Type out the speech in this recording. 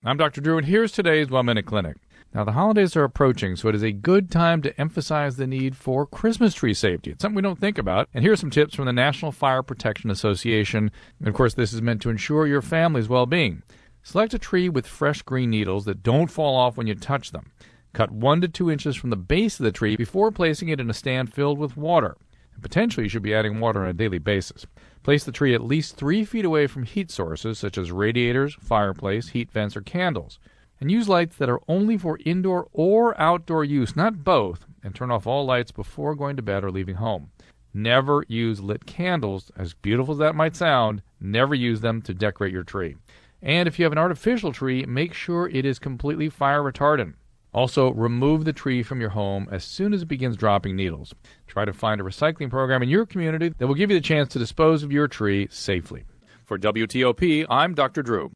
I'm Dr. Drew, and here's today's 1 Minute Clinic. Now, the holidays are approaching, so it is a good time to emphasize the need for Christmas tree safety. It's something we don't think about. And here are some tips from the National Fire Protection Association. And, of course, this is meant to ensure your family's well-being. Select a tree with fresh green needles that don't fall off when you touch them. Cut 1 to 2 inches from the base of the tree before placing it in a stand filled with water. And potentially, you should be adding water on a daily basis. Place the tree at least 3 feet away from heat sources such as radiators, fireplace, heat vents, or candles. And use lights that are only for indoor or outdoor use, not both, and turn off all lights before going to bed or leaving home. Never use lit candles. As beautiful as that might sound, never use them to decorate your tree. And if you have an artificial tree, make sure it is completely fire retardant. Also, remove the tree from your home as soon as it begins dropping needles. Try to find a recycling program in your community that will give you the chance to dispose of your tree safely. For WTOP, I'm Dr. Drew.